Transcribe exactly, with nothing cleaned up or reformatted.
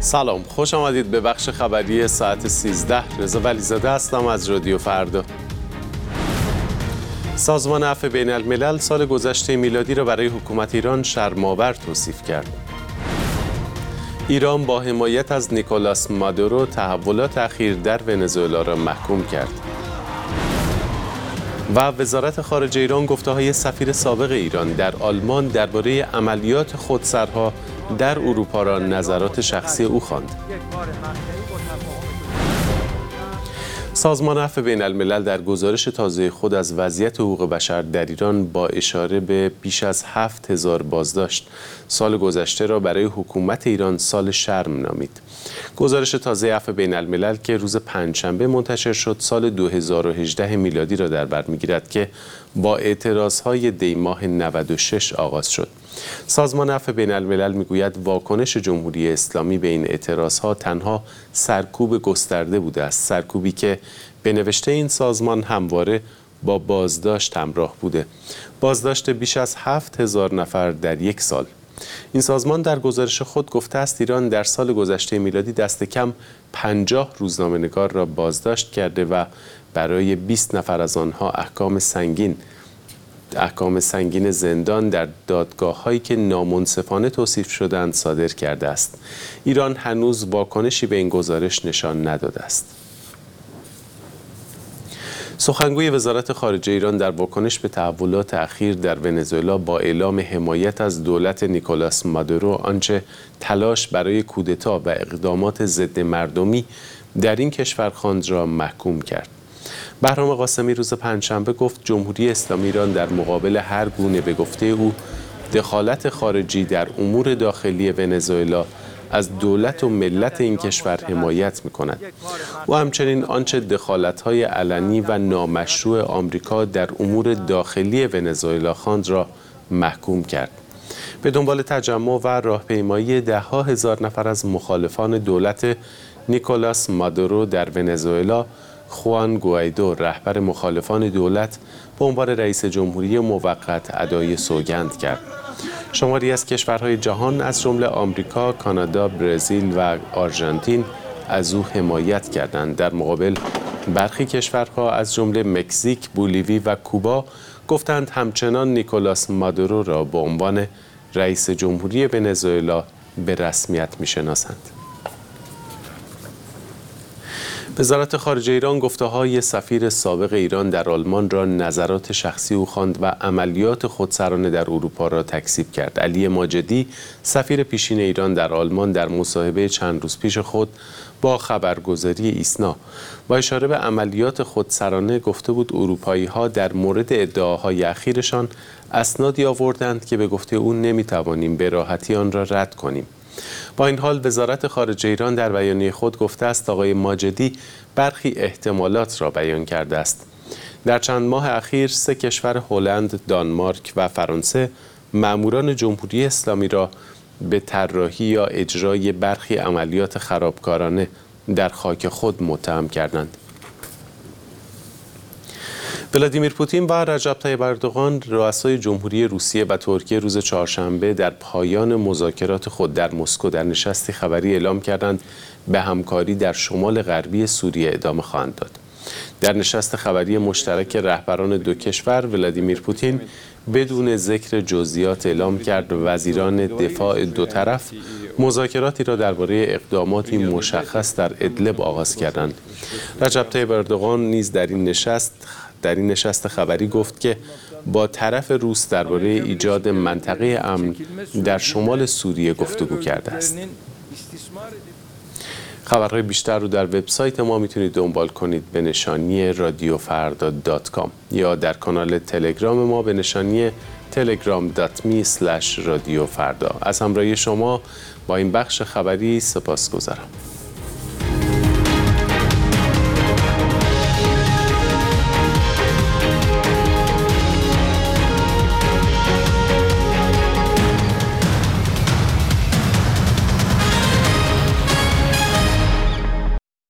سلام، خوش آمدید به بخش خبری ساعت سیزده. رضا ولیزاده هستم از رادیو فردا. سازمان عفو بین الملل سال گذشته میلادی را برای حکومت ایران شرم‌آور توصیف کرد. ایران با حمایت از نیکولاس مادورو تحولات اخیر در ونزوئلا را محکوم کرد. و وزارت خارجه ایران گفته‌های سفیر سابق ایران در آلمان درباره عملیات خودسرها در اروپا را نظرات شخصی او خواند. سازمان عفو بین الملل در گزارش تازه خود از وضعیت حقوق بشر در ایران با اشاره به بیش از هفت هزار بازداشت سال گذشته را برای حکومت ایران سال شرم نامید. گزارش تازه عفو بین الملل که روز پنجشنبه منتشر شد سال دو هزار و هجده میلادی را در بر می‌گیرد که با اعتراضهای دی ماه نود و شش آغاز شد. سازمان عفو بین الملل میگوید واکنش جمهوری اسلامی به این اعتراضها تنها سرکوب گسترده بوده است، سرکوبی که به نوشته این سازمان همواره با بازداشت همراه بوده، بازداشت بیش از هفت هزار نفر در یک سال. این سازمان در گزارش خود گفته است ایران در سال گذشته میلادی دست کم پنجاه روزنامه‌نگار را بازداشت کرده و برای بیست نفر از آنها احکام سنگین احکام سنگین زندان در دادگاه‌هایی که نامنصفانه توصیف شدند صادر کرده است. ایران هنوز واکنشی به این گزارش نشان نداده است. سخنگوی وزارت خارجه ایران در واکنش به تحولات اخیر در ونزوئلا با اعلام حمایت از دولت نیکولاس مادورو آنچه تلاش برای کودتا و اقدامات ضد مردمی در این کشور خواند را محکوم کرد. بهرام قاسمی روز پنجشنبه گفت جمهوری اسلامی ایران در مقابل هر گونه به گفته او دخالت خارجی در امور داخلی ونزوئلا از دولت و ملت این کشور حمایت می‌کند. او همچنین آنچه دخالت‌های علنی و نامشروع آمریکا در امور داخلی ونزوئلا خواند را محکوم کرد. به دنبال تجمع و راهپیمایی ده‌ها هزار نفر از مخالفان دولت نیکولاس مادورو در ونزوئلا، خوان گوایدو رهبر مخالفان دولت به عنوان رئیس جمهوری موقت ادای سوگند کرد. شماری از کشورهای جهان از جمله آمریکا، کانادا، برزیل و آرژانتین از او حمایت کردند. در مقابل برخی کشورها از جمله مکزیک، بولیوی و کوبا گفتند همچنان نیکولاس مادورو را به عنوان رئیس جمهوری ونزوئلا به رسمیت می‌شناسند. وزارت خارجه ایران گفته‌های سفیر سابق ایران در آلمان را نظرات شخصی او خواند و عملیات خودسرانه در اروپا را تکذیب کرد. علی ماجدی سفیر پیشین ایران در آلمان در مصاحبه چند روز پیش خود با خبرگزاری ایسنا با اشاره به عملیات خودسرانه گفته بود اروپایی‌ها در مورد ادعاهای اخیرشان اسنادی آوردند که به گفته او نمی‌توانیم به راحتی آن را رد کنیم. با این حال وزارت خارجه ایران در بیانیه خود گفته است آقای ماجدی برخی احتمالات را بیان کرده است. در چند ماه اخیر سه کشور هلند، دانمارک و فرانسه ماموران جمهوری اسلامی را به طراحی یا اجرای برخی عملیات خرابکارانه در خاک خود متهم کردند. ولادیمیر پوتین و رجب طیب اردوغان رؤسای جمهوری روسیه و ترکیه روز چهارشنبه در پایان مذاکرات خود در مسکو در نشستی خبری اعلام کردند به همکاری در شمال غربی سوریه ادامه خواهند داد. در نشست خبری مشترک رهبران دو کشور ولادیمیر پوتین بدون ذکر جزئیات اعلام کرد وزیران دفاع دو طرف مذاکراتی را درباره اقداماتی مشخص در ادلب آغاز کردند. رجب طیب اردوغان نیز در این نشست در این نشست خبری گفت که با طرف روس درباره ایجاد منطقه امن در شمال سوریه گفتگو کرده است. خبرهای بیشتر رو در وبسایت ما میتونید دنبال کنید به نشانی رادیو فردا دات کام یا در کانال تلگرام ما به نشانی تلگرام دات می اسلش رادیو فردا. از همراهی شما با این بخش خبری سپاسگزارم.